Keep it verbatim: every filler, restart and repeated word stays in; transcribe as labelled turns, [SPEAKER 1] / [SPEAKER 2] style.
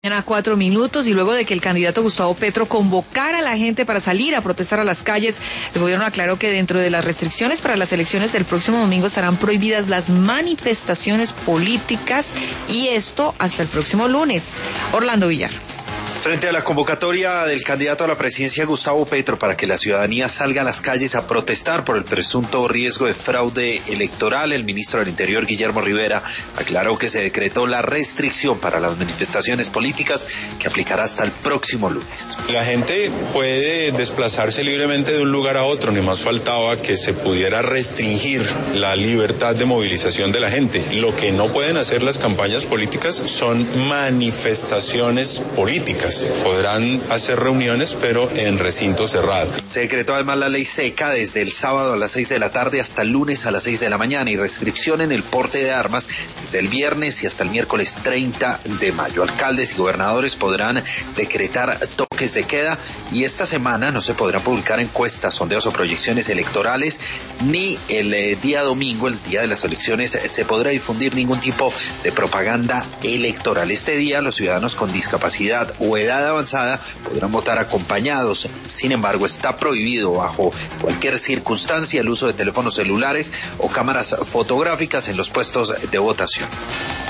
[SPEAKER 1] A cuatro minutos y luego de que el candidato Gustavo Petro convocara a la gente para salir a protestar a las calles, el gobierno aclaró que dentro de las restricciones para las elecciones del próximo domingo estarán prohibidas las manifestaciones políticas y esto hasta el próximo lunes. Orlando Villar.
[SPEAKER 2] Frente a la convocatoria del candidato a la presidencia Gustavo Petro para que la ciudadanía salga a las calles a protestar por el presunto riesgo de fraude electoral, el ministro del Interior, Guillermo Rivera, aclaró que se decretó la restricción para las manifestaciones políticas que aplicará hasta el próximo lunes.
[SPEAKER 3] La gente puede desplazarse libremente de un lugar a otro, ni más faltaba que se pudiera restringir la libertad de movilización de la gente. Lo que no pueden hacer las campañas políticas son manifestaciones políticas. Podrán hacer reuniones, pero en recinto cerrado.
[SPEAKER 2] Se decretó además la ley seca desde el sábado a las seis de la tarde hasta el lunes a las seis de la mañana y restricción en el porte de armas desde el viernes y hasta el miércoles treinta de mayo. Alcaldes y gobernadores podrán decretar toques de queda y esta semana no se podrán publicar encuestas, sondeos o proyecciones electorales, ni el eh, día domingo, el día de las elecciones, eh, se podrá difundir ningún tipo de propaganda electoral. Este día los ciudadanos con discapacidad o edad avanzada podrán votar acompañados. Sin embargo, está prohibido bajo cualquier circunstancia el uso de teléfonos celulares o cámaras fotográficas en los puestos de votación.